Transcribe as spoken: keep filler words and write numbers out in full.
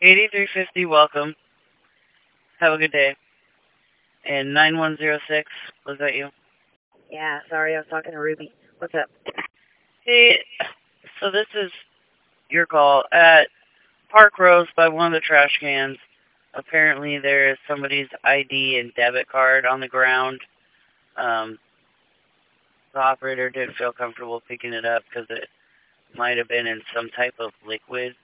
eighty-three fifty, welcome. Have a good day. And nine one zero six, was that you? Yeah, sorry, I was talking to Ruby. What's up? Hey, so this is your call. At Park Rose by one of the trash cans, apparently there is somebody's I D and debit card on the ground. Um, the operator didn't feel comfortable picking it up because it might have been in some type of liquid.